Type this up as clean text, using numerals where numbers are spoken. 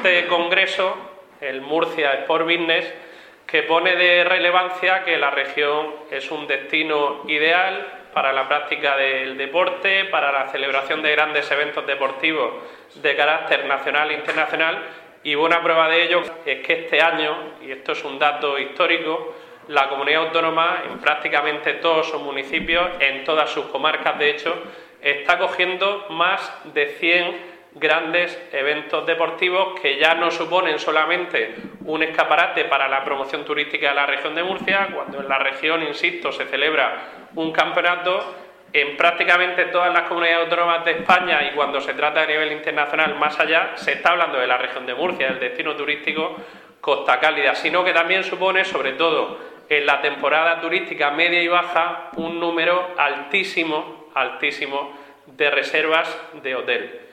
este congreso, el Murcia Sport Business, que pone de relevancia que la región es un destino ideal para la práctica del deporte, para la celebración de grandes eventos deportivos de carácter nacional e internacional, y buena prueba de ello es que este año, y esto es un dato histórico, la comunidad autónoma en prácticamente todos sus municipios, en todas sus comarcas de hecho, está acogiendo más de 100 grandes eventos deportivos que ya no suponen solamente un escaparate para la promoción turística de la región de Murcia. Cuando en la región, insisto, se celebra un campeonato, en prácticamente todas las comunidades autónomas de España, y cuando se trata a nivel internacional más allá, se está hablando de la región de Murcia, del destino turístico Costa Cálida, sino que también supone, sobre todo en la temporada turística media y baja, un número altísimo de reservas de hotel.